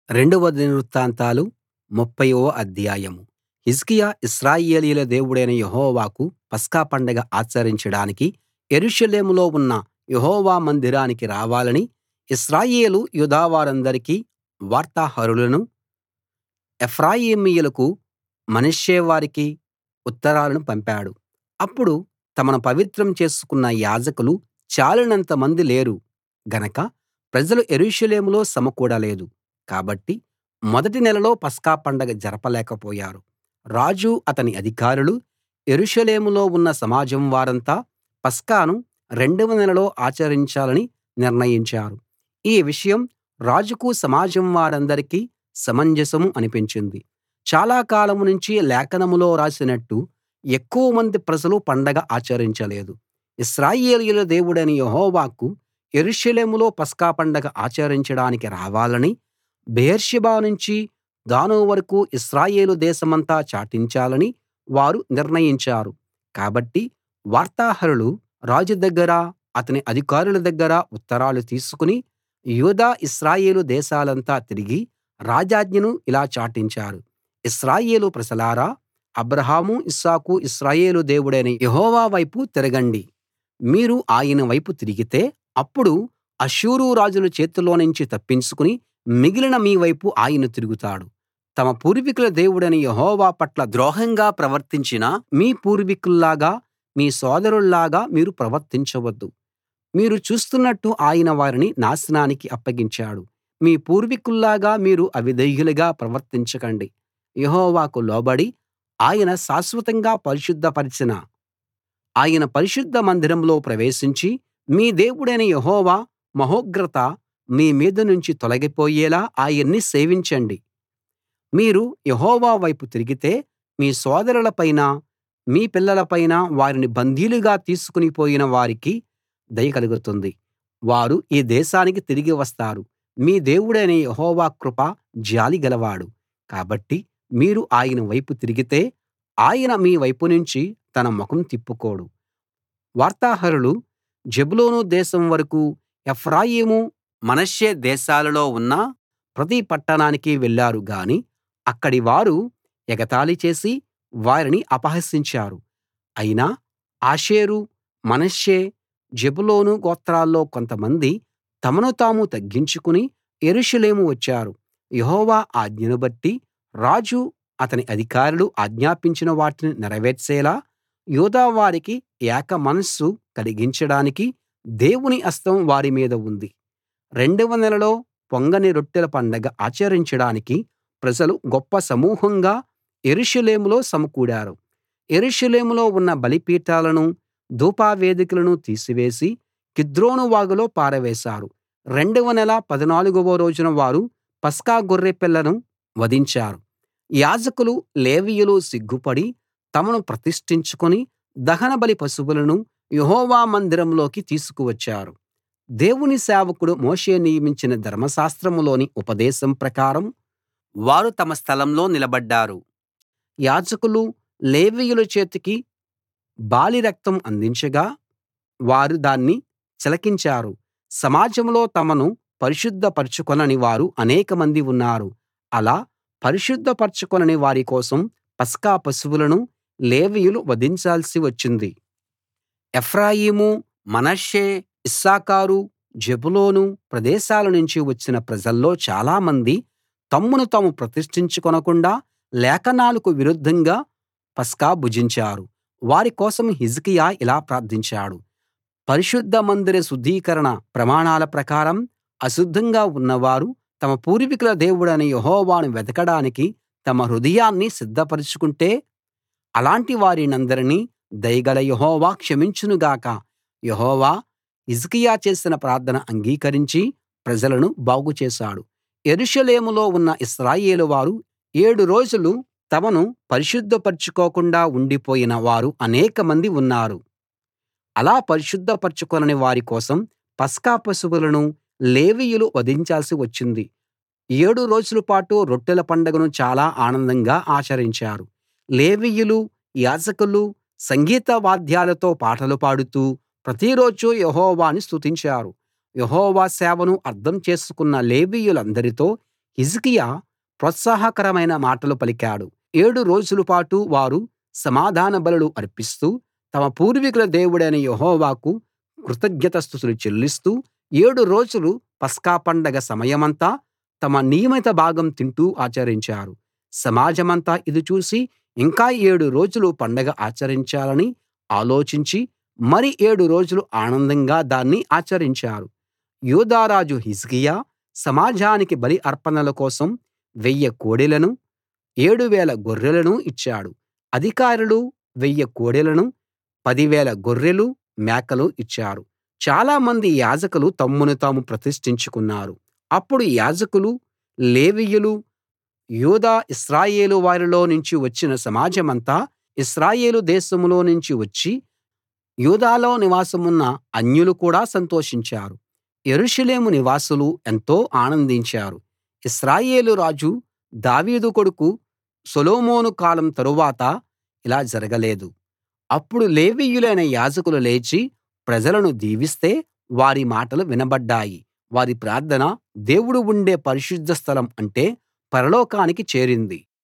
రెండవ దినవృత్తాంతాలు 30వ అధ్యాయం. హిజ్కియా ఇశ్రాయేలీయుల దేవుడైన యెహోవాకు పస్కా పండగ ఆచరించడానికి యెరూషలేములో ఉన్న యెహోవా మందిరానికి రావాలని ఇశ్రాయేలు యూదా వారందరికీ వార్తాహరులను ఎఫ్రాయిమీయులకు మనష్షే వారికి ఉత్తరాలను పంపాడు. అప్పుడు తమను పవిత్రం చేసుకున్న యాజకులు చాలినంత మంది లేరు గనక ప్రజలు యెరూషలేములో సమకూడలేదు. కాబట్టి మొదటి నెలలో పస్కా పండగ జరపలేకపోయారు. రాజు అతని అధికారులు యెరూషలేములో ఉన్న సమాజం వారంతా పస్కాను రెండవ నెలలో ఆచరించాలని నిర్ణయించారు. ఈ విషయం రాజుకు సమాజం వారందరికీ సమంజసం అనిపించింది. చాలా కాలం నుంచి లేఖనంలో రాసినట్టు ఎక్కువమంది ప్రజలు పండగ ఆచరించలేదు. ఇశ్రాయేలీయుల దేవుడైన యెహోవాకు యెరూషలేములో పస్కా పండగ ఆచరించడానికి రావాలని బెయేర్షెబా నుంచి దాను వరకూ ఇశ్రాయేలు దేశమంతా చాటించాలని వారు నిర్ణయించారు. కాబట్టి వార్తాహరులు రాజు దగ్గర అతని అధికారుల దగ్గర ఉత్తరాలు తీసుకుని యూదా ఇశ్రాయేలు దేశాలంతా తిరిగి రాజాజ్ఞను ఇలా చాటించారు: ఇశ్రాయేలు ప్రజలారా, అబ్రాహాము, ఇస్సాకు, ఇశ్రాయేలు దేవుడైన యెహోవా వైపు తిరగండి. మీరు ఆయన వైపు తిరిగితే అప్పుడు అష్షూరు రాజుల చేతిలోనుంచి తప్పించుకుని మిగిలిన మీ వైపు ఆయన తిరుగుతాడు. తమ పూర్వీకుల దేవుడైన యెహోవా పట్ల ద్రోహంగా ప్రవర్తించిన మీ పూర్వీకుల్లాగా, మీ సోదరుల్లాగా మీరు ప్రవర్తించవద్దు. మీరు చూస్తున్నట్టు ఆయన వారిని నాశనానికి అప్పగించాడు. మీ పూర్వీకుల్లాగా మీరు అవిధేయులుగా ప్రవర్తించకండి. యెహోవాకు లోబడి ఆయన శాశ్వతంగా పరిశుద్ధపరచిన ఆయన పరిశుద్ధ మందిరంలో ప్రవేశించి మీ దేవుడైన యెహోవా మహోగ్రత మీ మీద నుంచి తొలగిపోయేలా ఆయన్ని సేవించండి. మీరు యెహోవా వైపు తిరిగితే మీ సోదరుల పైనా మీ పిల్లల పైనా వారిని బందీలుగా తీసుకుని పోయిన వారికి దయ కలుగుతుంది. వారు ఈ దేశానికి తిరిగి వస్తారు. మీ దేవుడైన యెహోవా కృప జాలి గలవాడు. కాబట్టి మీరు ఆయన వైపు తిరిగితే ఆయన మీ వైపు నుంచి తన ముఖం తిప్పుకోడు. వార్తాహరులు జెబూలూను దేశం వరకూ ఎఫ్రాయిము మనష్షే దేశాలలో ఉన్న ప్రతి పట్టణానికి వెళ్ళారు గాని అక్కడి వారు ఎగతాళి చేసి వారిని అపహసించారు. అయినా ఆషేరు, మనష్షే, జెబూలూను గోత్రాల్లో కొంతమంది తమను తాము తగ్గించుకుని యెరూషలేము వచ్చారు. యెహోవా ఆజ్ఞను బట్టి రాజు అతని అధికారులు ఆజ్ఞాపించిన వాటిని నెరవేర్చేలా యూదా వారికి ఏక మనస్సు కలిగించడానికి దేవుని హస్తం వారి మీద ఉంది. రెండవ నెలలో పొంగని రొట్టెల పండగ ఆచరించడానికి ప్రజలు గొప్ప సమూహంగా యెరూషలేములో సమకూడారు. యెరూషలేములో ఉన్న బలిపీఠాలనూ ధూపవేదికలనూ తీసివేసి కిద్రోను వాగులో పారవేశారు. రెండవ నెల 14వ రోజున వారు పస్కా గొర్రెపిల్లను వధించారు. యాజకులు, లేవీయులు సిగ్గుపడి తమను ప్రతిష్ఠించుకుని దహనబలి పశువులను యెహోవా మందిరంలోకి తీసుకువచ్చారు. దేవుని సేవకుడు మోషే నియమించిన ధర్మశాస్త్రంలోని ఉపదేశం ప్రకారం వారు తమ స్థలంలో నిలబడ్డారు. యాజకులు, లేవీయుల చేతికి బాలి రక్తం అందించగా వారు దాన్ని చిలకించారు. సమాజంలో తమను పరిశుద్ధ పరచుకొనని వారు అనేకమంది ఉన్నారు. అలా పరిశుద్ధ పరచుకొనని వారి కోసం పస్కా పశువులను లేవీయులు వధించాల్సి వచ్చింది. ఎఫ్రాయిము, మనష్షే, ఇశ్శాఖారు, జెబూలూను ప్రదేశాల నుంచి వచ్చిన ప్రజల్లో చాలామంది తమ్మును తాము ప్రతిష్ఠించుకొనకుండా లేఖనాలకు విరుద్ధంగా పస్కా భుజించారు. వారి కోసం హిజ్కియా ఇలా ప్రార్థించాడు: పరిశుద్ధ మందిర శుద్ధీకరణ ప్రమాణాల ప్రకారం అశుద్ధంగా ఉన్నవారు తమ పూర్వీకుల దేవుడైన యెహోవాను వెదకడానికి తమ హృదయాన్ని సిద్ధపరచుకుంటే అలాంటి వారినందరినీ దయగల యెహోవా క్షమించును గాక. యెహోవా హిజ్కియా చేసిన ప్రార్థన అంగీకరించి ప్రజలను బాగు చేశాడు. యెరూషలేములో ఉన్న ఇశ్రాయేలు వారు 7 రోజులు తమను పరిశుద్ధపరచుకోకుండా ఉండిపోయిన వారు అనేకమంది ఉన్నారు. అలా పరిశుద్ధపరచుకొనని వారి కోసం పస్కా పశువులను లేవీయులు వధించాల్సి వచ్చింది. 7 రోజుల పాటు రొట్టెల పండగను చాలా ఆనందంగా ఆచరించారు. లేవీయులు, యాజకులు సంగీత వాద్యాలతో పాటలు పాడుతూ ప్రతిరోజూ యెహోవాను స్తుతించారు. యెహోవా సేవను అర్థం చేసుకున్న లేవీయులందరితో హిజ్కియా ప్రోత్సాహకరమైన మాటలు పలికాడు. 7 రోజుల పాటు వారు సమాధాన బలులు అర్పిస్తూ తమ పూర్వీకుల దేవుడైన యెహోవాకు కృతజ్ఞతాస్తుతులు చెల్లిస్తూ 7 రోజులు పస్కా పండగ సమయమంతా తమ నియమిత భాగం తింటూ ఆచరించారు. సమాజమంతా ఇది చూసి ఇంకా 7 రోజులు పండగ ఆచరించాలని ఆలోచించి మరి 7 రోజులు ఆనందంగా దాన్ని ఆచరించారు. యూదా రాజు హిజ్కియా సమాజానికి బలి అర్పణల కోసం 1000 కోడెలను 7000 గొర్రెలను ఇచ్చాడు. అధికారులు 1000 కోడెలను 10000 గొర్రెలు మేకలు ఇచ్చారు. చాలామంది యాజకులు తమ్మును తాము ప్రతిష్ఠించుకున్నారు. అప్పుడు యాజకులు లేవీయులు యూదా ఇశ్రాయేలు వారిలో నుంచి వచ్చిన సమాజమంతా ఇశ్రాయేలు దేశంలో నుంచి వచ్చి యూదాలో నివాసమున్న అన్యులు కూడా సంతోషించారు. యెరూషలేము నివాసులు ఎంతో ఆనందించారు. ఇశ్రాయేలు రాజు దావీదు కొడుకు సొలొమోను కాలం తరువాత ఇలా జరగలేదు. అప్పుడు లేవీయులైన యాజకులు లేచి ప్రజలను దీవిస్తే వారి మాటలు వినబడ్డాయి. వారి ప్రార్థన దేవుడు ఉండే పరిశుద్ధ స్థలం అంటే పరలోకానికి చేరింది.